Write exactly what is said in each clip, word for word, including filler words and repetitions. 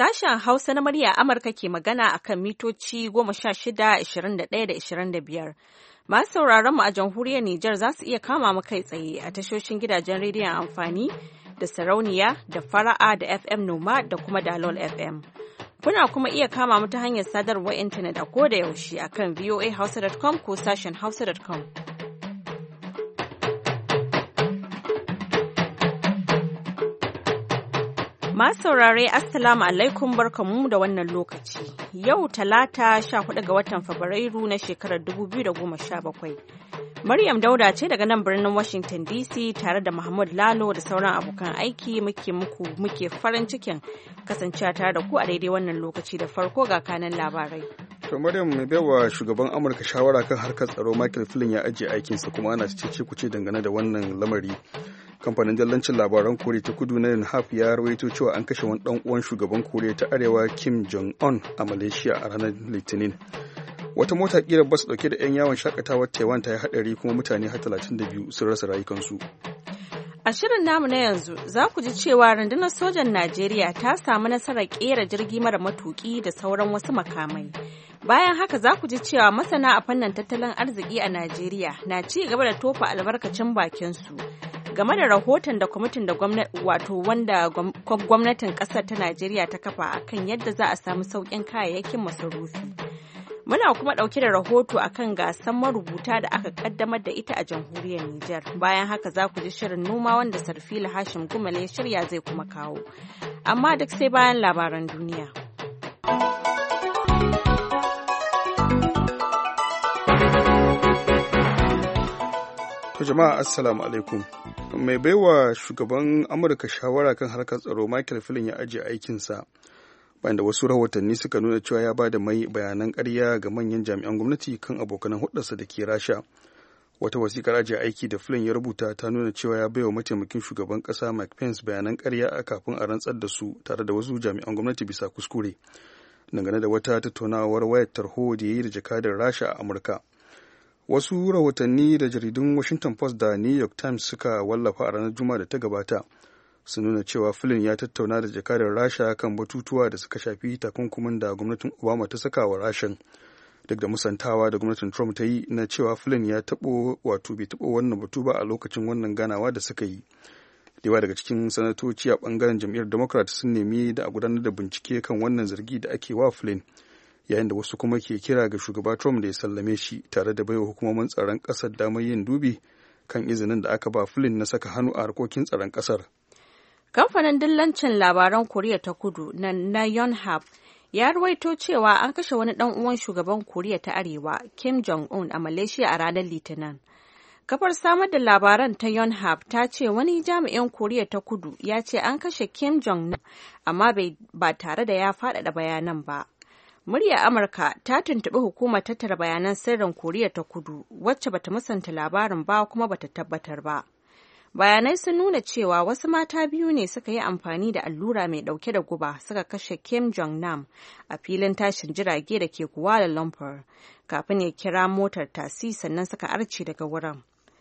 Sashen Hausa na murya Amurka ke magana a kan mitoci goma sha shida, ashirin da ɗaya da ashirin da biyar. Masu sauraron mu a jamhuriyar Nijar za su iya kama mu kai tsaye a tashoshin gidajen rediyon amfani da sarauniya da fara'a da F M Noma da kuma Dalol F M. Kuna kuma iya kama mu ta hanyar sadarwar intanet a koda yaushe a kan voa hausa dot com ko sashen hausa dot com. Masu saurare Assalamu alaikum barkamu da wannan lokaci. Yau Talata sha hudu ga watan Fabrairu na shekarar dubu biyu da goma sha bakwai. Maryam Dauda ce daga nan birnin Washington D C tare da Mahmud Lalo da sauran abokan aiki muke muku muke farin cikin kasancewa tare da ku a daidai wannan lokaci da farko ga kanan labarai. To Maryam mai baiwa shugaban Amurka shawara kan harkar tsaro Michael Flynn ya ajiye aikinsa kuma ana cece kuce dangane da wannan lamari. Kamfanin dillancin labaran Koriya ta Kudu na Yonhap ya rawaito cewa an kashe wani dan uwan shugaban Koriya ta Arewa Kim Jong-un a Malaysia a ranar Litinin. Wata mota kira bas dauke da 'yan yawon shakatawar Taiwan ta yi hadari kuma mutane har talatin da biyu sun rasa rayukansu. A shirin namu na yanzu za ku ji cewa rundunar sojan Najeriya ta samu nasarar kera jirgi mara matuki da sauran wasu makamai. Bayan haka za ku ji cewa masana a fannin tattalin arziki a Najeriya na ci gaba da tofa albarkacin bakinsu game da rahoton da kwamitin da gwamnati wato wanda gwamnatin kasar ta Najeriya ta kafa akan yadda za a samu sauƙin kayayyakin masarufi. Muna kuma ɗauke da rahoto akan gasar marubuta da aka kaddamar da ita a jamhuriyar Nijar. Bayan haka za ku ji shirin noma wanda Sarfila Hashim Gumale ya shirya zai kuma kawo. Amma duk sai bayan labaran duniya. To jama'a assalamu alaikum. Mai baiwa shugaban Amurka shawara kan harkar tsaro Michael Flynn ya ajiye aikinsa bayan da wasu rahotanni suka nuna cewa ya bada mai bayanan ƙarya ga manyan jami'an gwamnati kan abokanan hudarsa da ke Rasha. Wata wasikar ajiye aiki da Flynn ya rubuta ta nuna cewa ya baiwa mataimakin shugaban ƙasa Mike Pence bayanan ƙarya a kafin a rantsar da su tare da wasu jami'an gwamnati bisa kuskure dangane da wata tattaunawar wayar tarho da ya yi da jakadar Rasha a Amurka. Wasu rahotanni da jaridun Washington Post da New York Times suka wallafa a ranar Juma'a da ta gabata sun nuna cewa Flynn ya tattauna da jakadar Rasha kan batutuwa da suka shafi takunkumin da gwamnatin Obama ta saka wa Rashan, duk da musantawa da gwamnatin Trump ta yi na cewa Flynn ya taɓo wato bai taɓo wannan batu ba a lokacin wannan ganawa da suka yi. Dewa daga cikin sanatoci a ɓangaren jam'iyyar Democrat sun nemi da a gudanar da bincike kan wannan zargi da ake wa Flynn, yayin da wasu kuma ke kira ga shugaba Trump da ya sallame shi tare da baiwa hukumomin tsaron ƙasar damar yin dubi kan izinin da aka ba Flynn na saka hannu a harkokin tsaron ƙasar. Kamfanin dillancin labaran Koriya ta Kudu na, na Yonhap ya ruwaito cewa an kashe wani ɗan uwan shugaban Koriya ta Arewa Kim Jong-un a Malaysia a ranar Litinin. Kafar samar da labaran ta Yonhap ta ce wani jami'in Koriya ta Kudu ya ce an kashe Kim Jong-un amma ba tare da ya faɗaɗa bayanan ba. Muryar Amurka ta tuntuɓi hukumar tattara bayanan sirrin Koriya ta Kudu wacce bata musanta labarin ba kuma bata tabbatar ba. Bayanai sun nuna cewa wasu mata biyu ne suka yi amfani da allura mai ɗauke da guba suka kashe Kim Jong-nam a filin tashin jirage da ke Kuala Lumpur kafin ya kira motar tasi sannan suka arce daga wurin.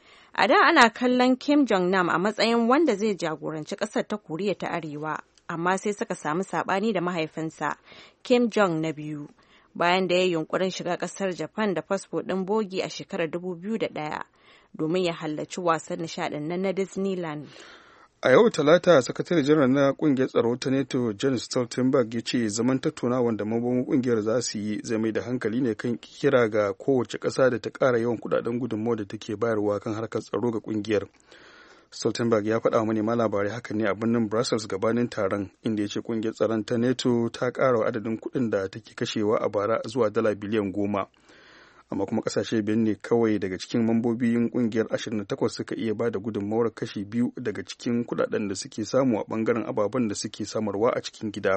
A da ana kallon Kim Jong-nam a matsayin wanda zai jagoranci ƙasar ta Koriya ta Arewa. Amma sai suka samu saɓani da mahaifinsa Kim Jong na biyu bayan da ya yi yunkurin shiga ƙasar Japan da fasfo ɗin bogi a shekarar dubu biyu da ɗaya domin ya halarci wasan nishaɗin nan na Disneyland. A yau Talata, sakatare janar na ƙungiyar tsaro ta NATO Jens Stoltenberg ya ce zaman tattaunawa da mambobin ƙungiyar za su yi zai mai da hankali ne kan kira ga kowace ƙasa da ta ƙara yawan kuɗaɗen gudunmawar da take bayarwa kan harkar tsaro ga ƙungiyar. Stoltenberg ya faɗa wa manema labarai hakan ne a birnin Brussels gabanin taron, inda ya ce ƙungiyar tsaron ta NATO ta ƙara adadin kuɗin da take kashewa a bara zuwa dala biliyan goma. Amma kuma ƙasashe biyar ne kawai daga cikin mambobin ƙungiyar ashirin da takwas suka iya ba da gudunmawar kashi biyu daga cikin kuɗaɗen da suke samu a ɓangaren ababen da suke samarwa a cikin gida.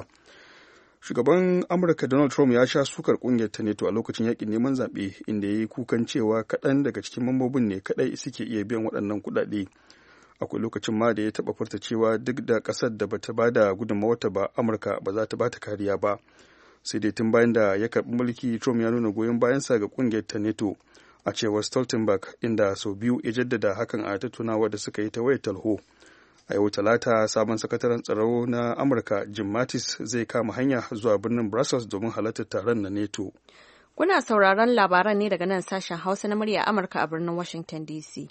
Shugaban Amurka Donald Trump ya sha sukar ƙungiyar ta NATO a lokacin yaƙin neman zaɓe, inda ya yi kukan cewa kaɗan daga cikin mambobin ne kaɗai suke iya biyan waɗannan kuɗaɗe. Akwai lokacin ma da ya taɓa furta cewa duk da ƙasar da bata ba da gudunmawarta ba, Amurka ba za ta ba ta kariya ba. Sai dai tun bayan da ya karɓi mulki, Trump ya nuna goyon bayansa ga ƙungiyar ta NATO, a cewar Stoltenberg, inda sau biyu ya jaddada hakan a tattaunawa da suka yi ta wayar talho. A yau Talata, sabon sakataren tsaro na Amurka Jim Mattis zai kama hanya zuwa birnin Brussels domin halartar taron na NATO. Kuna sauraron labaran ne daga nan sashen Hausa na murya Amurka a birnin Washington D C.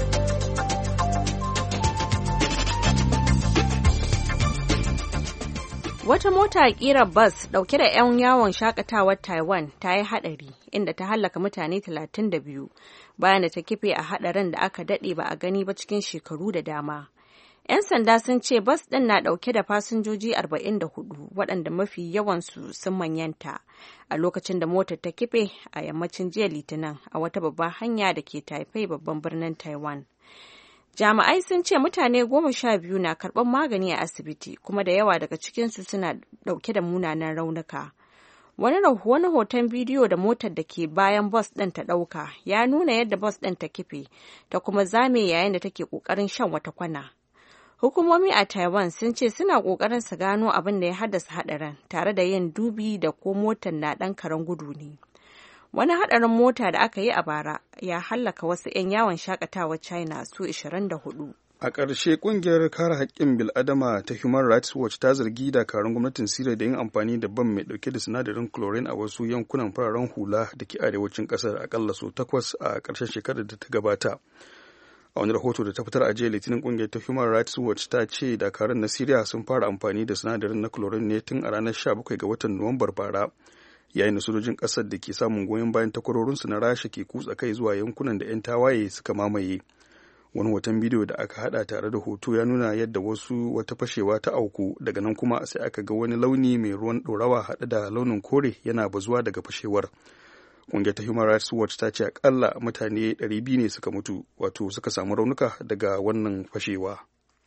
Wata mota ƙirar bas ɗauke da 'yan yawon shakatawar Taiwan ta yi haɗari inda ta hallaka mutane talatin da biyu bayan da ta kife a haɗarin da aka daɗe ba a gani ba cikin shekaru da dama. 'Yan sanda sun ce bas ɗin na ɗauke da fasinjoji arba'in da hudu waɗanda mafi yawansu sun manyanta a lokacin da motar ta kife a yammacin jiya Litinin a wata babbar hanya da ke Taipei babban birnin Taiwan. Jami'ai sun ce mutane goma sha biyu na karɓar magani a asibiti kuma da yawa daga cikinsu suna ɗauke da munanan raunuka. Wani wani hoton bidiyo da motar da ke bayan bus ɗin ta ɗauka ya nuna yadda bus ɗin ta kife ta kuma zame yayin da take ƙoƙarin shan wata kwana. Hukumomi a Taiwan sun ce suna ƙoƙarin su gano abin da ya haddasa haɗarin tare da yin dubi da ko motar na ɗan karen gudu ne. Wani haɗarin mota da aka yi a bara ya hallaka wasu 'yan yawon shakatawar China su ashirin da hudu. A ƙarshe ƙungiyar kare haƙƙin bil'adama ta Human Rights Watch ta zargi dakarun gwamnatin Siriya da yin amfani da bam mai ɗauke da sinadarin chlorine a wasu yankunan fararen hula da ke arewacin ƙasar akalla sau takwas a ƙarshen shekarar da ta gabata. A wani rahoto da ta fitar a jiya Litinin, ƙungiyar ta Human Rights Watch ta ce dakarun na Siriya sun fara amfani da sinadarin na chlorine ne tun a ranar sha bakwai ga watan Nuwambar bara. Yayin da sojojin ƙasar da ke samun goyon bayan takwarorinsu na rasha ke kutsa kai zuwa yankunan da 'yan tawaye suka mamaye. Wani hoton bidiyo da aka hada tare da hoto ya nuna yadda wasu wata fashewa ta auku, daga nan kuma sai aka ga wani launi mai ruwan ɗorawa haɗe da launin kore yana bazuwa daga fashewar. Ƙungiyar ta Human Rights Watch ta ce akalla mutane ɗari biyu ne suka mutu, wato suka samu raunuka daga wannan fashewa.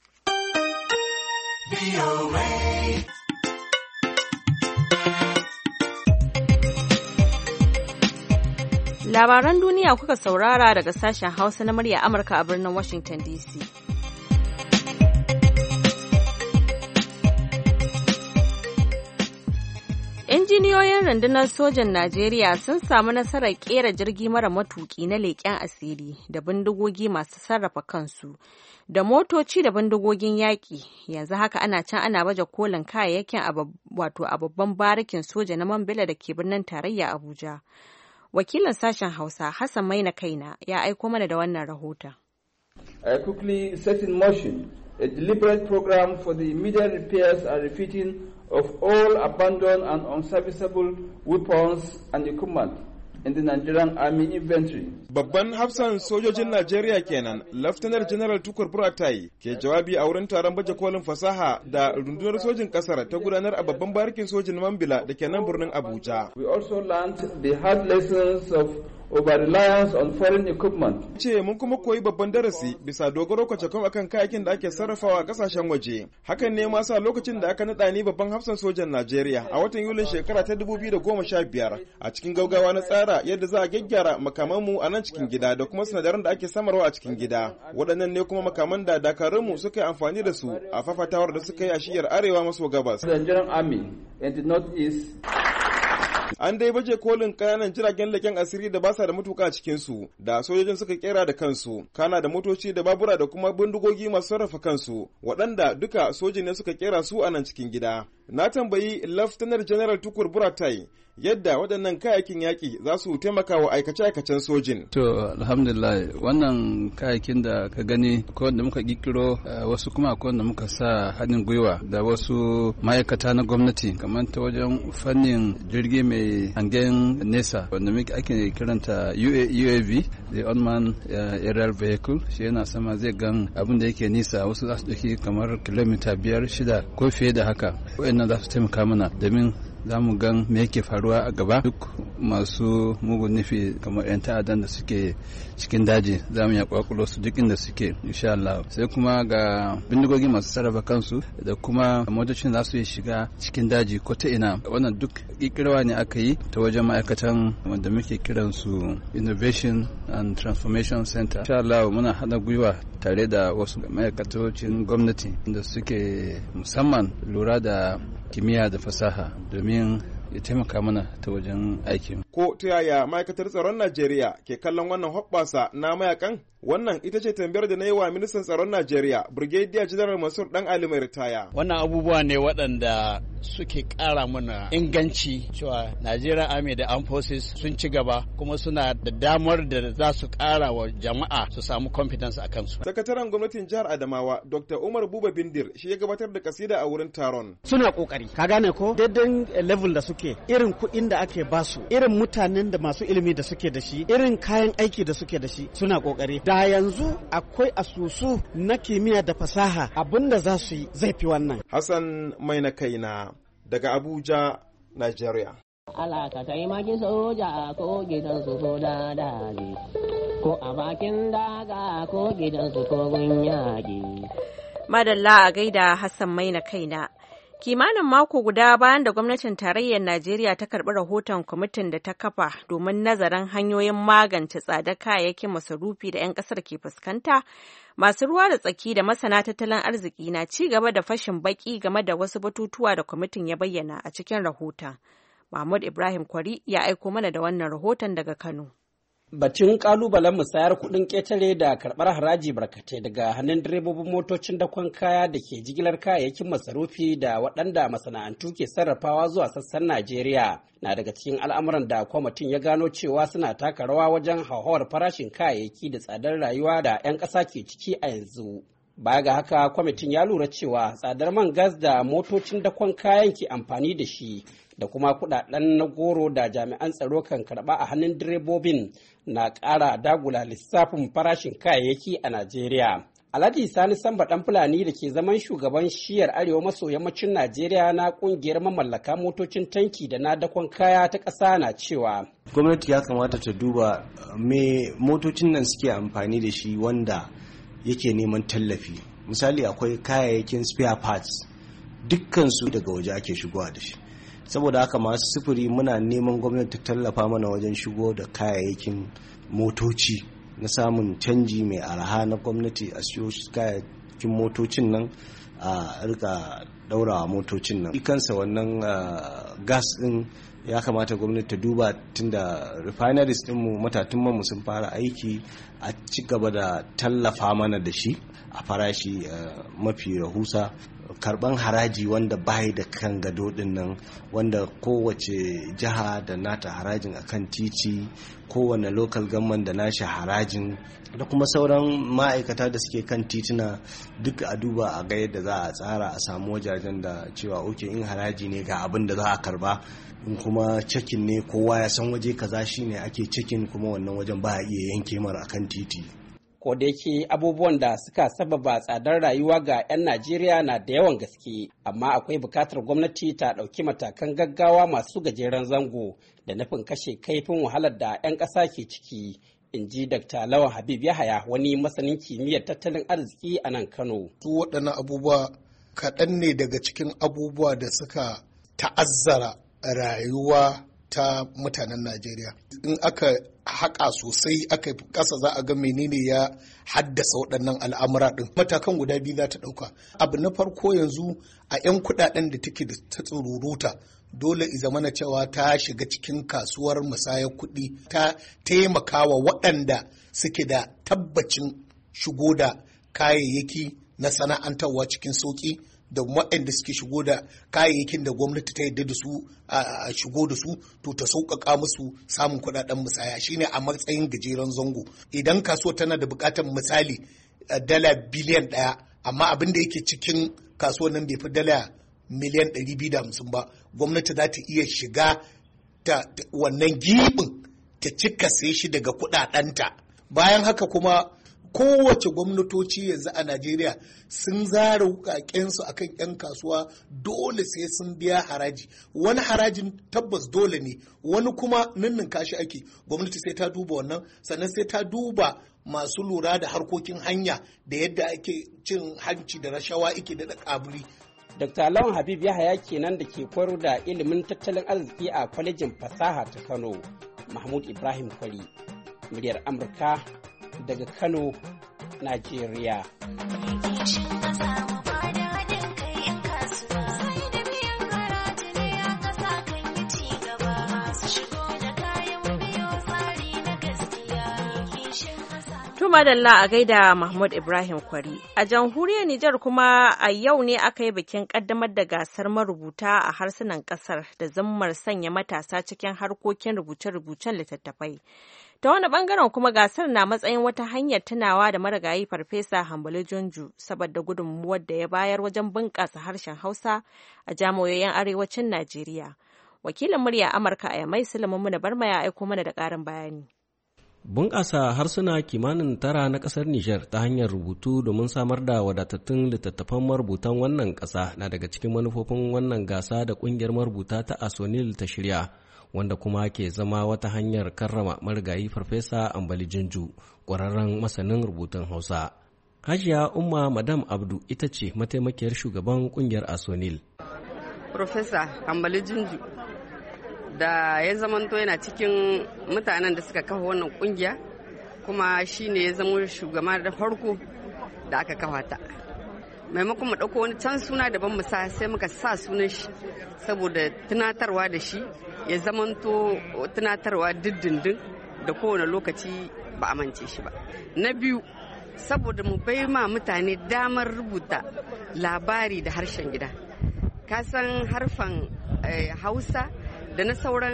Labaran duniya kuka saurara daga sashen Hausa na murya Amurka a birnin Washington D C. Injiniyoyin rundunar sojan Najeriya sun samu nasarar kera jirgi mara matuki na leƙen asiri da bindigogi masu sarrafa kansu da motoci da bindigogin yaƙi. Yanzu haka ana can ana baje kolin kayayyakin wato a babban barikin soja na Mambila da ke birnin tarayya Abuja. Wakilin sashen Hausa Hassan Maina Kaina ya aiko mana da wannan rahoton. I quickly set in motion a deliberate program for the immediate repairs and refitting of all abandoned and unserviceable weapons and equipment in the Nigerian Army Inventory. Babban hafsan sojojin Najeriya kenan, Laftanar General Tukur Buratai ke jawabi a wurin taron baje kolin fasaha da rundunar sojin kasar ta gudanar a babban barikin sojin Mambila da ke nan birnin Abuja. We also learned the hard lessons of over-reliance on foreign equipment. Ce mun kuma koyi babban darasi bisa dogaro kwacakon akan kayakin da ake sarrafawa a kasashen waje. Hakan ne ma sa lokacin da aka naɗa ni babban hafsan sojan Najeriya a watan Yulin shekara ta dubu biyu da goma sha biyar a cikin gaugawa na tsara yadda za a gyaggyara makamanmu a nan cikin gida da kuma sinadaran da ake samarwa a cikin gida. Waɗannan ne kuma makaman da dakarunmu suka yi amfani da su a fafatawar da suka yi a shiyar arewa maso gabas. The Nigerian Army in the northeast. An dai baje kolin kananan jiragen leken asiri da ba sa da matuka a cikinsu da sojojin suka kera da kansu, kana da motoci da babura da kuma bindigogi masu sarrafa kansu, waɗanda duka soji ne suka kera su a nan cikin gida. Na tambayi Laftanar General Tukur Buratai yadda waɗannan kayayyakin yaƙi za su taimaka wa aikace-aikacen sojin. To, alhamdulillah, wannan kayayyakin da ka gani ko wanda muka ƙirƙiro wasu kuma ko wanda muka sa haɗin gwiwa da wasu ma'aikata na gwamnati kamar ta wajen fannin jirgi mai hangen nesa wanda muke ake kiranta U A V, the unmanned aerial vehicle, shi yana sama zai gan abin da yake nisa, wasu za su ɗauki kamar kilomita biyar shida ko fiye da haka. Waɗannan za su taimaka mana domin za mu gan me yake faruwa a gaba. Duk masu mugun nufi kamar 'yan ta'addan da suke cikin daji za mu ya kwakulo su duk inda suke insha Allah. Sai kuma ga bindigogi masu sarrafa kansu da kuma motocin za su yi shiga cikin daji ko ta ina. Wannan duk kikirwa ne aka yi ta wajen ma'aikatan wanda muke kiran su Innovation and Transformation Center. Insha Allah muna hada gwiwa tare da wasu ma'aikatocin gwamnati da suke musamman lura da kimiyya da fasaha domin ya taimaka mana ta wajen aikin. Ko ta yaya ma'aikatar tsaron Najeriya ke kallon wannan hoɓɓasa na mayakan? Wannan ita ce tambayar da na yi wa ministan tsaron Najeriya, Brigadier General Mansur Dan Ali mai ritaya. Wannan abubuwa ne waɗanda suke ƙara mana inganci cewa Nigeria Army da Armed Forces sun ci gaba kuma suna da damar da za su ƙara wa jama'a su samu confidence a kansu. Sakataren gwamnatin jihar Adamawa, Doctor Umar Buba Bindir, shi ya gabatar da kasida a wurin taron. Suna kokari, ka gane ko? Daidai level da suke, irin kuɗin da ake basu, irin mutanen da masu ilimi da suke da shi, irin kayan aiki da suke da shi, suna kokari. Da yanzu akwai asusu na kimiyya da fasaha, abinda za su yi zai fi wannan. Hassan Mai na kaina daga Abuja, Nigeria. Allah ka taimaki soja ko gidan su ko dadali ko a bakin daga ko gidan su ko gunyaki. Madalla a gaida Hassan Mai na kaina. Kimanin mako guda bayan da gwamnatin tarayyar Najeriya ta karɓi rahoton kwamitin da ta kafa domin nazarin hanyoyin magance tsadar kayayyakin masarufi da 'yan ƙasar ke fuskanta, masu ruwa da tsaki da masana tattalin arziki na ci gaba da fashin baki game da wasu batutuwa da kwamitin ya bayyana a cikin rahoton. Mahmud Ibrahim Kwari ya aiko mana da wannan rahoton daga Kano. Batun kalubalen musayar kuɗin ƙetare da karɓar haraji barkatai daga hannun direbobin motocin dakon kaya da ke jigilar kayayyakin masarufi da waɗanda masana'antu ke sarrafawa zuwa sassan Najeriya na daga cikin al'amuran da kwamitin ya gano cewa suna taka rawa wajen hauhawar farashin kayayyaki da tsadar rayuwa da 'yan ƙasa ke ciki a yanzu. Baya ga haka, kwamitin ya lura cewa tsadar man gas da motocin dakon kayan ke amfani da shi da kuma kudaden na goro da jami'an tsaro kan karba a hannun direbobin na ƙara dagula lissafin farashin kayayyaki a Najeriya. Alhaji Sani Samba ɗan Fulani da ke zaman shugaban shiyar arewa maso yammacin Najeriya na ƙungiyar mamallaka motocin tanki da na dakon kaya ta ƙasa na cewa gwamnati ya kamata ta duba me motocin nan suke amfani da shi wanda yake neman tallafi. Misali akwai kayayyakin spare parts, dukkansu daga waje ake shigowa da shi. Saboda haka masu sufuri muna neman gwamnati ta tallafa mana wajen shigo da kayayyakin motoci na samun canji mai arha na gwamnati a siyo kayayyakin motocin nan a rika daurawa motocin nan. Ikansa wannan gas din ya kamata gwamnati ta duba tunda refineries dinmu matatun mu sun fara aiki, a ci gaba da tallafa mana da shi a farashi mafi rahusa. Karban haraji wanda bai da kan gado din nan, wanda kowace jiha da nata harajin akan titi, kowane local government da nashi harajin, da kuma sauran ma'aikata da suke kan tituna duk a duba a ga yadda za a tsara a samu wajajen da cewa oke in haraji ne ga abin da za a karba, in kuma cikin ne kowa ya san waje kaza shine ake cikin, kuma wannan wajen ba a iya yanke mara akan titi. Ko da yake abubuwan da suka sababa tsadar rayuwa ga 'yan Najeriya na da yawan gaske, amma akwai bukatar gwamnati ta ɗauki matakan gaggawa masu gajeren zango da nufin kashe kaifin wahalar da 'yan ƙasa ke ciki, in ji Dakta Lawan Habib Yahaya, wani masanin kimiyyar tattalin arziki a nan Kano. Su waɗannan abubuwa kaɗan ne daga cikin abubuwa da suka ta'azzara rayuwa ta mutanen Najeriya. In aka haƙa sosai aka ƙasa za a ga menene ya haddasa waɗannan al'amura ɗin. Matakan guda biyu za ta ɗauka. Abu na farko yanzu a 'yan kuɗaɗen da take da ta tsururuta dole i zamana cewa ta shiga cikin kasuwar musayar kuɗi, ta taimakawa waɗanda suke da tabbacin shigo da kayayyaki na sana'antarwa cikin sauƙi, da waɗanda suke shigo da kayayyakin da gwamnati ta yarda da su a shigo da su, to ta sauƙaƙa musu samun kuɗaɗen musaya shine a matsayin gajeren zango. Idan kasuwa tana da buƙatar misali dala biliyan ɗaya, amma abin da yake cikin kasuwar nan bai fi dala miliyan ɗari biyu da hamsin ba, gwamnati za ta iya shiga ta wannan gibin ta cika sai shi daga kuɗaɗenta. Bayan haka kuma kowace gwamnatoci yanzu a Najeriya sun zara wukakensu akan 'yan kasuwa, dole sai sun biya haraji. Wani harajin tabbas dole ne, wani kuma ninnin kashi ake. Gwamnati sai ta duba wannan, sannan sai ta duba masu lura da harkokin hanya da yadda ake cin hanci da rashawa ake da kaburi. Dakta Lawan Habib Yahaya kenan da ke koyar da ilimin tattalin arziki a kwalejin fasaha ta Kano. Mahmud Ibrahim Kwari, muryar Amurka daga Kano, Najeriya. madalla a gaida Mahmud Ibrahim Kwari. A jamhuriyar Nijar kuma a yau ne aka yi bikin kaddamar da gasar marubuta a harsunan kasar da zammar sanya matasa cikin harkokin rubuce-rubucen littattafai. Ta wani bangaren kuma gasar na matsayin wata hanyar tunawa da marigayi Farfesa Hambali Junju saboda gudunmuwar da ya bayar wajen bunƙasa harshen Hausa a jami'o'in arewacin Najeriya. Wakilin murya Amurka a Yamai Sulaiman Muna Barma ya aiko mana da ƙarin bayani. Bunƙasa harsuna kimanin tara na ƙasar Nijar ta hanyar rubutu domin samar da wadatattun littattafan marubutan wannan ƙasa na daga cikin manufofin wannan gasa da ƙungiyar marubuta ta Asonil ta shirya, wanda kuma ke zama wata hanyar karrama marigayi Farfesa Hambali Junju, ƙwararren masanin rubutun Hausa. Hajiya Umma Madam Abdu ita ce mataimakiyar shugaban ƙungiyar Asonil. Farfesa Hambali Junju da ya zamanto yana cikin mutanen da suka kafa wannan kungiya, kuma shi ne ya zama shugaba da farko da aka kafa ta. Maimakon mu ɗauko wani can suna daban mu sa, sai muka sa sunan shi saboda tunatarwa da shi ya zamanto tunatarwa dindindin da kowane lokaci ba a mance shi ba. Na biyu, saboda mu bai ma mutane damar rubuta labari da harshen gida. Ka san harfan Hausa da na sauran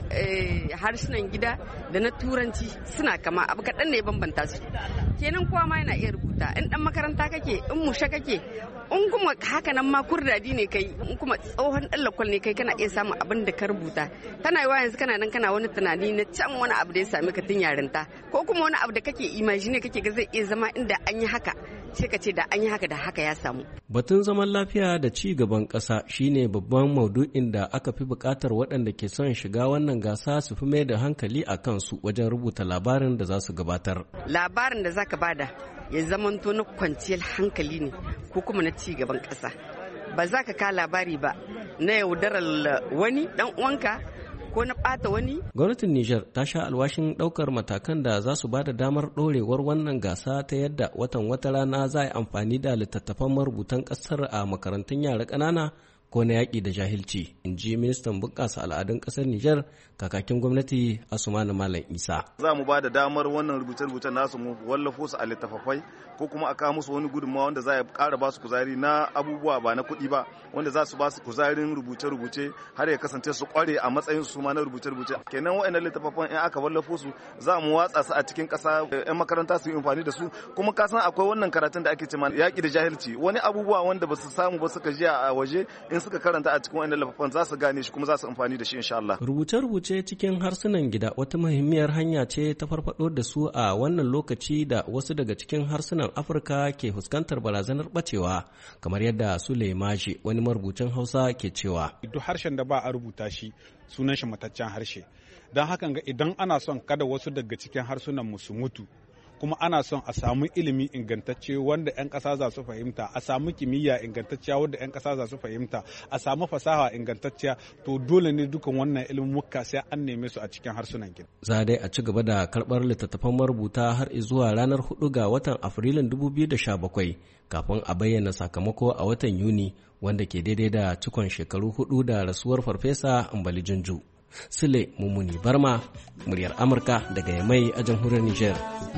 harsunan gida da na turanci suna kama, abu kaɗan ne bambanta su. Kenan kowa ma yana iya rubuta, in ɗan makaranta kake, in mushe kake, in kuma haka nan ma kurdadi ne kai, in kuma tsohon ɗan lakwal ne kai, kana iya samun abin da ka rubuta. Tana yiwa yanzu kana nan kana wani tunani na can wani abu da ya sami ka tun yarinta, ko kuma wani abu da kake imagine kake ga zai iya zama inda an yi haka, sai ka ce da an yi haka da haka ya samu. Batun zaman lafiya da ci gaban ƙasa shine babban maudu'in da aka fi buƙatar waɗanda ke son shiga wannan gasa su fi mai da hankali a kansu wajen rubuta labarin da za su gabatar. Labarin da za ka bada ya zamanto na kwanciyar hankali ne ko kuma na ci gaban ƙasa. Ba za ka ka labari ba na yaudarar wani ɗan uwanka ko na ɓata wani. Gwamnatin Nijar ta sha alwashin ɗaukar matakan da za su ba da damar ɗorewar wannan gasa ta yadda watan wata rana za a yi amfani da littattafan marubutan ƙasar a makarantun yara ƙanana ko na yaƙi da jahilci, in ji ministan bunƙasa al'adun ƙasar Nijar kakakin gwamnati Asumani Malam Isa. Za mu ba da damar wannan rubuce-rubucen nasu mu wallafo su a littattafai ko kuma a kawo musu wani gudunmawa wanda za a ƙara ba su kuzari na abubuwa ba na kuɗi ba, wanda za su ba su kuzarin rubuce-rubuce har ya kasance su ƙware a matsayin su ma na rubuce-rubuce. Kenan waɗannan littattafan in aka wallafo su za mu watsa su a cikin ƙasa, 'yan makaranta su yi amfani da su, kuma ka san akwai wannan karatun da ake cewa yaƙi da jahilci, wani abubuwa wanda ba su samu ba suka ji a waje in suka karanta a cikin wannan littattafan za su gane shi kuma za su amfani da shi insha Allah. Rubuce-rubuce cikin harsunan gida wata muhimmiyar hanya ce ta farfado da su a wannan lokaci da wasu daga cikin harsunan Afirka ke fuskantar barazanar bacewa, kamar yadda Sule Mashi wani marubucin Hausa ke cewa. Duk harshen da ba a rubuta shi sunan shi mataccen harshe. Don hakan ga idan ana son kada wasu daga cikin harsunan mu su mutu, kuma ana son a samu ilimi ingantacce wanda 'yan ƙasa za su fahimta, a samu kimiyya ingantacciya wanda 'yan ƙasa za su fahimta, a samu fasaha ingantacciya, to dole ne dukan wannan ilimin muka sai an neme su a cikin harsunan gida. Za dai a ci gaba da karɓar littattafan marubuta har zuwa ranar hudu ga watan Afrilun dubu biyu da sha bakwai kafin a bayyana sakamako a watan Yuni, wanda ke daidai da cikon shekaru hudu da rasuwar Farfesa Hambali Junju. Sule Mummuni Barma, muryar Amurka daga Yamai a jamhuriyar Nijar.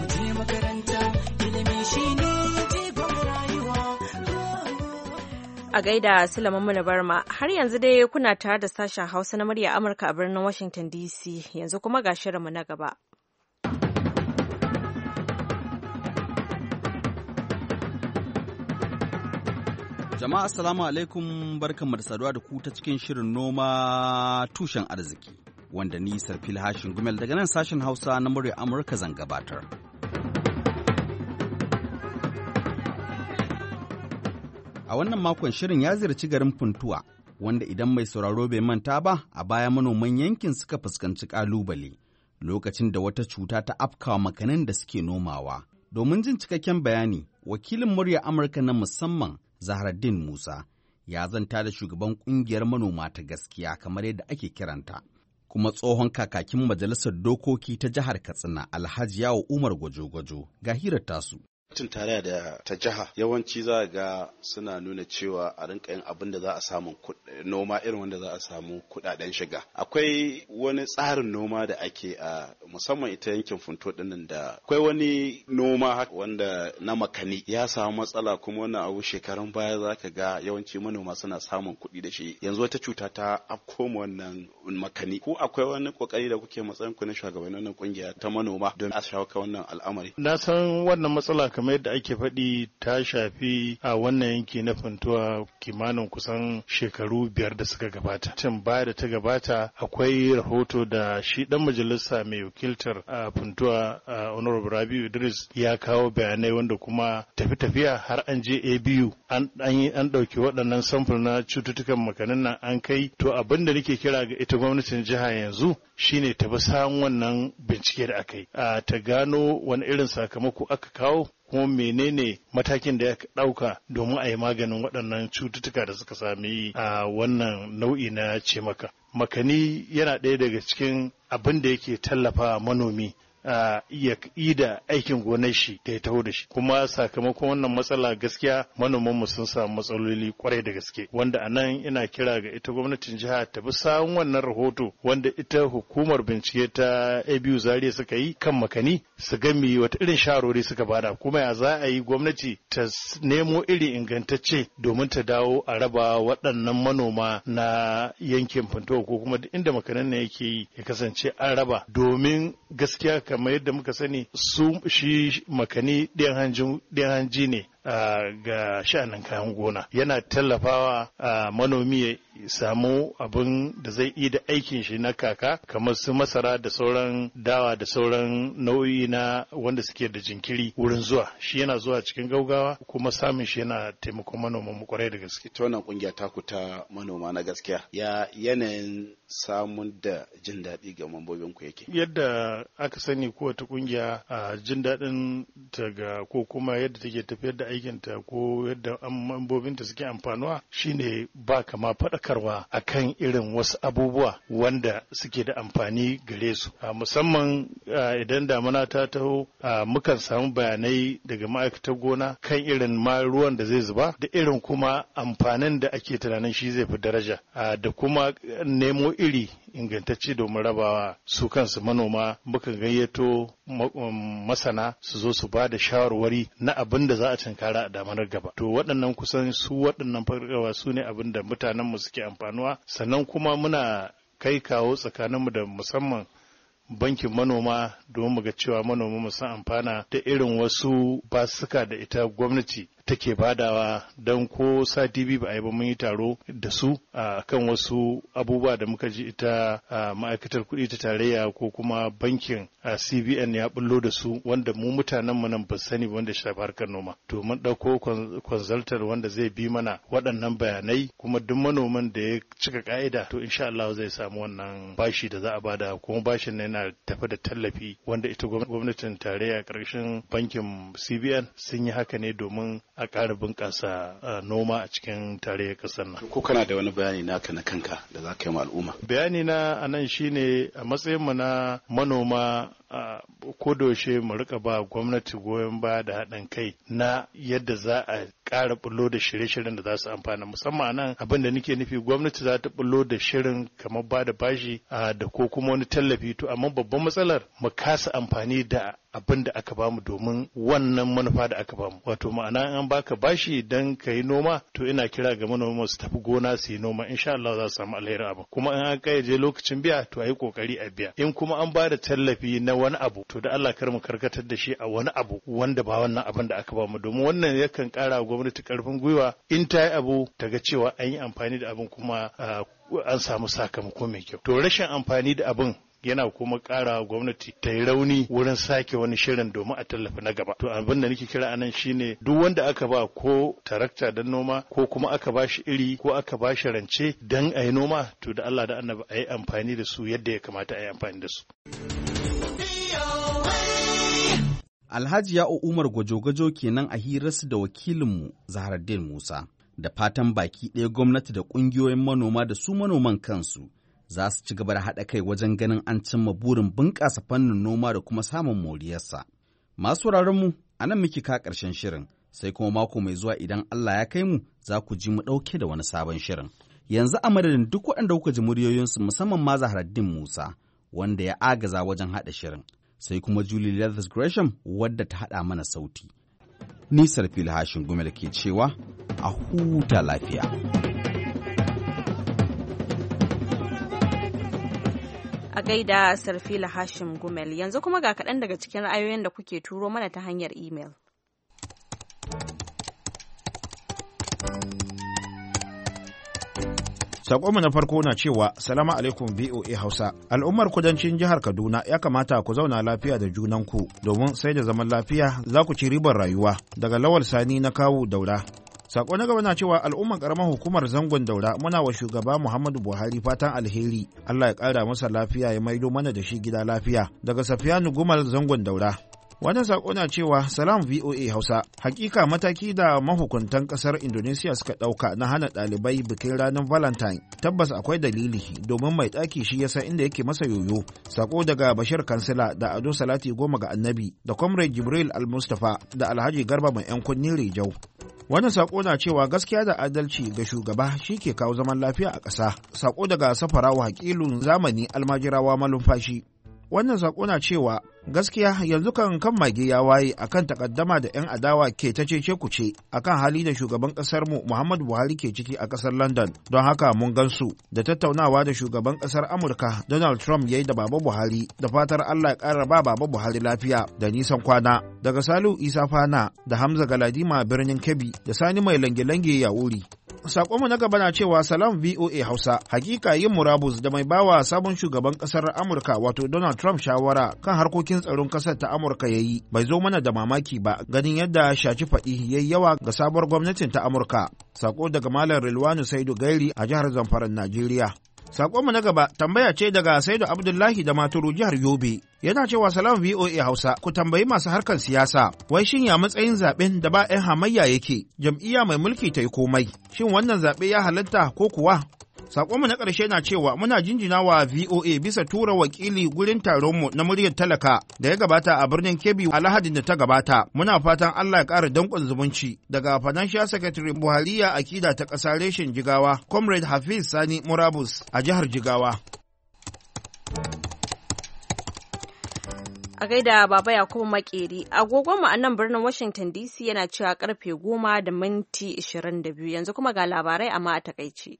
A gaida Sule Mummuni Barma, har yanzu dai kuna tare da sashen Hausa na muryar Amurka a birnin Washington D C, yanzu kuma ga shirinmu na gaba. Jama'a assalamu alaikum, barkanmu da saduwa da ku ta cikin shirin noma tushen arziki wanda ni Sarfil Hashin Gumel daga nan sashen Hausa na murya Amurka zan gabatar. A wannan makon shirin ya ziyarci garin Funtuwa wanda idan mai sauraro bai manta ba a baya manoman yankin suka fuskanci kalubale lokacin da wata cuta ta afkawa makanin da suke nomawa. Domin jin cikakken bayani, wakilin murya Amurka na musamman Zahraddin Musa ya zanta da shugaban kungiyar manoma ta gaskiya kamar yadda ake kiranta, kuma tsohon kakakin majalisar dokoki ta jihar Katsina Alhaji Yawo Umar Gwajo-Gwajo ga hirar tasu. Tun tarayya da ta jiha yawanci za ga suna nuna cewa a rinka yin abin da za a samu noma irin wanda za a samu kudaden shiga. Akwai wani tsarin noma da ake a musamman ita yankin Funto dinnan da akwai wani noma wanda na makani ya samu matsala kuma wannan abu shekarun baya za ka ga yawanci manoma suna samun kuɗi da shi. Yanzu wata cuta ta afkoma wannan makani. Ko akwai wani kokari da kuke matsayin ku na shugabannin wannan kungiya ta manoma don a shawo kan wannan al'amari? Na san wannan matsala kamar yadda ake faɗi ta shafi a wannan yanki na Funtuwa kimanin kusan shekaru biyar da suka gabata. Can baya da ta gabata akwai rahoto da shi dan majalisa mai wakiltar a Funtuwa Honorable Rabiu Idris ya kawo bayanai wanda kuma tafi tafiya har an je A B U an an ɗauki waɗannan samfur na cututtukan makanin nan an kai. To abin da nake kira ga ita gwamnatin jiha yanzu shine ta bi sawun wannan bincike da aka yi ta gano wani irin sakamako aka kawo kuma menene matakin da ya ɗauka domin a yi maganin waɗannan cututtuka da suka sami a wannan nau'i na cimaka. Makani yana ɗaya daga cikin abin da yake tallafa manomi a iya yi da aikin gonar shi da ya taho da shi, kuma sakamakon wannan matsala gaskiya manoman mu sun samu matsaloli kwarai da gaske, wanda a nan ina kira ga ita gwamnatin jiha ta bi sawun wannan rahoto wanda ita hukumar bincike ta A B U Zaria suka yi kan makani su ga me wata irin shawarwari suka bada, kuma ya za a yi gwamnati ta nemo iri ingantacce domin ta dawo a raba waɗannan manoma na yankin Funtuwa ko kuma inda makanan nan yake yi ya kasance an raba, domin gaskiya kamar yadda muka sani su shi makani ɗayan hanji ne ga sha'anin kayan gona, yana tallafawa manomi ya samu abin da zai yi da aikin shi na kaka kamar su masara da sauran dawa da sauran nau'i na wanda suke da jinkiri wurin zuwa, shi yana zuwa cikin gaugawa kuma samun shi yana taimakon manoman mu kwarai da gaske. Ta wannan kungiya taku ta manoma na gaskiya ya yanayin samun da jin daɗi ga mambobin ku yake? Yadda aka sani kowace kungiya a jin daɗin ta ga ko kuma yadda take tafiyar da aikinta ko yadda mambobinta suke amfanuwa shine ba kama faɗakarwa akan irin wasu abubuwa wanda suke da amfani gare su, musamman idan damuna ta taho mukan samu bayanai daga ma'aikatar gona kan irin ma ruwan da zai zuba da irin kuma amfanin da ake tunanin shi zai fi daraja da kuma nemo iri ingantacce domin rabawa su kansu manoma. Mukan gayyato masana su zo su ba da shawarwari na abin da za a tunkara a damanar gaba. To waɗannan kusan su waɗannan fargawa su ne abin da mutanenmu suke amfanuwa, sannan kuma muna kai kawo tsakaninmu da musamman bankin manoma domin mu ga cewa manoma mu san amfana da irin wasu basuka da ita gwamnati take badawa, don ko sati biyu ba a yi ba mun yi taro da su a kan wasu abubuwa da muka ji ita ma'aikatar kuɗi ta tarayya ko kuma bankin C B N ya bullo da su wanda mu mutanen mu nan ba sani ba wanda shafi harkar noma. To mun ɗauko consultant wanda zai bi mana waɗannan bayanai, kuma duk manoman da ya cika ka'ida to insha Allah zai samu wannan bashi da za a bada, kuma bashin nan yana tafi da tallafi wanda ita gwamnatin tarayya ƙarshen bankin C B N sun yi haka ne domin a ƙara bunƙasa noma a cikin tarayyar ƙasar nan. Ko kana da wani bayani naka na kanka da za ka yi ma al'umma? Bayani na a nan shine a matsayinmu na manoma ko da yaushe mu rika ba gwamnati goyon baya da haɗin kai na yadda za a ƙara bullo da shirye-shiryen da za su amfana, musamman nan abin da nake nufi gwamnati za ta bullo da shirin kamar ba da bashi da ko kuma wani tallafi, to amma babban matsalar mu kasa amfani da abin da aka bamu domin wannan manufa da aka bamu. Wato ma'ana an baka bashi dan ka yi noma, to ina kira ga manoma su tafi gona su yi noma, insha Allah za su samu alherin abu. Kuma in an kayyade lokacin biya to a yi kokari a biya. In kuma an ba da tallafi na wani abu to da Allah kar mu karkatar da shi a wani abu wanda ba wannan abin da aka bamu, domin wannan yakan kara wa gwamnati karfin gwiwa in ta yi abu ta ga cewa an yi amfani da abin kuma an samu sakamako mai kyau. To rashin amfani da abin yana kuma ƙara gwamnati ta yi rauni wurin sake wani shirin domin a tallafi na gaba. To abin da nake kira anan shine duk wanda aka ba ko tarakta don noma ko kuma aka ba shi iri ko aka ba shi rance don a yi noma, to da Allah da Annabi a yi amfani da su yadda ya kamata a yi amfani da su. Alhaji Ya'u Umar Gwajo-Gwajo kenan a hirarsu da wakilinmu Zaharaddin Musa. Da fatan baki ɗaya gwamnati da ƙungiyoyin manoma da su manoman kansu za su ci gaba da haɗa kai wajen ganin an cimma burin bunƙasa fannin noma da kuma samun moriyarsa. Masu mu A nan muke ka ƙarshen shirin, sai kuma mako mai zuwa idan Allah ya kai mu za ku ji mu ɗauke da wani sabon shirin. Yanzu a madadin duk waɗanda kuka ji muryoyinsu musamman ma Zaharaddin Musa wanda ya agaza wajen haɗa shirin, sai kuma Julie Leathers Gresham wadda ta haɗa mana sauti. Ni Sarfil Hashin Gumel ke cewa a huta lafiya. A gaida Sarfila Hashim Gumel, yanzu kuma ga kaɗan daga cikin ra'ayoyin da kuke turo mana ta hanyar imel. Sakonmu na farko na cewa, Salamu alaikum V O A Hausa, al'ummar kudancin jihar Kaduna ya kamata ku zauna lafiya da junanku domin sai da zaman lafiya za ku ci ribar rayuwa. Daga Lawal Sani na Kawu Daura. Sako na gaba na cewa al'umman karamar hukumar zangon Daura muna wa shugaba Muhammadu Buhari fatan alheri. Allah ya ƙara masa lafiya ya maido mana da shi gida lafiya. Daga Safiyanu Gumal zangon Daura. Wannan sako na cewa Salam V O A Hausa, hakika mataki da mahukuntan kasar Indonesia suka ɗauka na hana ɗalibai bikin ranar Valentine tabbas akwai dalili domin mai ɗaki shi yasa inda yake masa yoyo. Sako daga Bashir Kansila da Ado Salati Goma ga Annabi da Comrade Jibril Al-Mustafa da Alhaji Garba mai 'yan kunni Rijau. Wannan sako na cewa gaskiya da adalci ga shugaba shi ke kawo zaman lafiya a ƙasa. Sako daga Safarawa Hakilun Zamani Almajirawa Malumfashi. Wannan sako na cewa gaskiya yanzu kan kan mage ya waye akan takaddama da 'yan adawa ke ta cece kuce akan hali da shugaban kasar mu Muhammadu Buhari ke ciki a kasar London. Don haka mun gansu da tattaunawa da shugaban kasar Amurka Donald Trump yayi da Baba Buhari, da fatar Allah ya ƙara ba Baba Buhari lafiya da nisan kwana. Daga Salihu Isa Fana da Hamza Galadima birnin Kebbi da Sani mai lange-lange ya wuri. Sakonmu na gaba na cewa Salam V O A Hausa, hakika yin murabus da mai bawa sabon shugaban kasar Amurka wato Donald Trump shawara kan harkokin tsaron kasar ta Amurka yayi bai zo mana da mamaki ba ganin yadda shaci faɗi yayi yawa ga sabuwar gwamnatin ta Amurka. Sako daga Malam Rilwanu Saidu Gairi a jihar Zamfara, Najeriya. Sakonmu na gaba tambaya ce daga Saidu Abdullahi da Maturu jihar Yobe. Yana cewa Salam V O A Hausa, ku tambayi masu harkar siyasa, wai shin ya matsayin zaben da ba 'yan hamayya yake, jam'iyya mai mulki ta yi komai, shin wannan zaɓe ya halatta ko kuwa? Sakonmu na ƙarshe na cewa muna jinjina wa V O A bisa tura wakili gurin taronmu na muryar talaka da ya gabata a birnin Kebbi a Lahadin da ta gabata. Muna fatan Allah ya ƙara danƙon zumunci. Daga Financial Secretary Buhariya Akida ta ƙasa reshen Jigawa, Comrade Hafiz Sani Murabus a jihar Jigawa. A gaida Baba Yakubu Makeri, agogonmu a nan birnin Washington D C yana cewa karfe goma da minti ishirin da biyu, yanzu kuma ga labarai amma a takaice.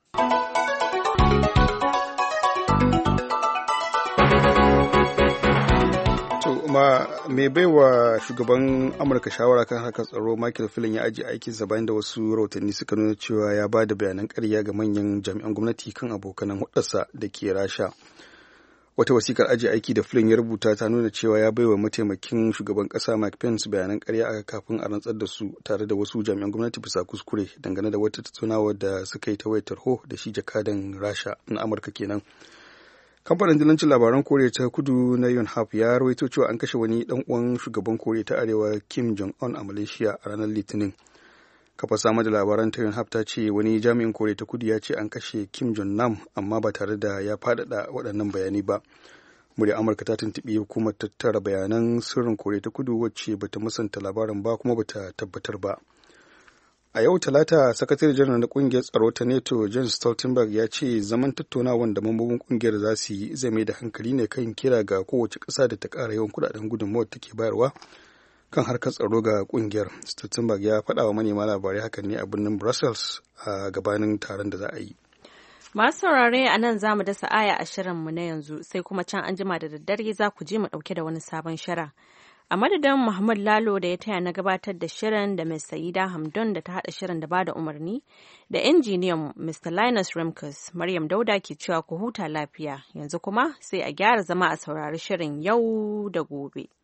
ma mai baiwa shugaban amurka shawara kan harkar tsaro Michael Flynn ya ajiye aikinsa bayan da wasu rahotanni suka nuna cewa ya ba da bayanan ƙarya ga manyan jami'an gwamnati kan abokanan hudarsa da ke rasha. Wata wasikar ajiye aiki da Flynn ya rubuta ta nuna cewa ya baiwa mataimakin shugaban ƙasa Mike Pence bayanan ƙarya a kafin a rantsar da su tare da wasu jami'an gwamnati bisa kuskure dangane da wata tattaunawa da suka yi ta wayar tarho da shi jakadan rasha na amurka kenan. Kamfanin dillancin labaran Koriya ta Kudu na Yonhap ya rawaito cewa an kashe wani dan uwan shugaban Koriya ta Arewa Kim Jong-un a Malaysia a ranar Litinin. Kafa samar da labaran ta Yonhap ta ce wani jami'in Koriya ta Kudu ya ce an kashe Kim Jong-nam amma ba tare da ya faɗaɗa waɗannan bayanai ba. Muryar Amurka ta tuntuɓi hukumar tattara bayanan sirrin Koriya ta Kudu wacce bata musanta labarin ba kuma bata tabbatar ba. A yau Talata, sakatare janar na kungiyar tsaro ta NATO Jens Stoltenberg ya ce zaman tattaunawan da mambobin kungiyar za su yi zai mai da hankali ne kan kira ga kowace ƙasa da ta ƙara yawan kudaden gudunmawar take bayarwa kan harkar tsaro ga kungiyar. Stoltenberg ya faɗa wa manema labarai hakan ne a birnin Brussels a gabanin taron da za a yi. Masu saurare a nan za mu dasa aya a shirinmu na yanzu sai kuma can an jima da daddare za ku je mu ɗauke da wani sabon shirin. A madadin Muhammad Lalo da ya taya na gabatar da shirin da Miz Saida Hamdun da ta haɗa shirin da bada umarni da injiniyan Mister Linus Remkus, Maryam Dauda ke cewa ku huta lafiya. Yanzu kuma sai a gyara zama a saurari shirin yau da gobe.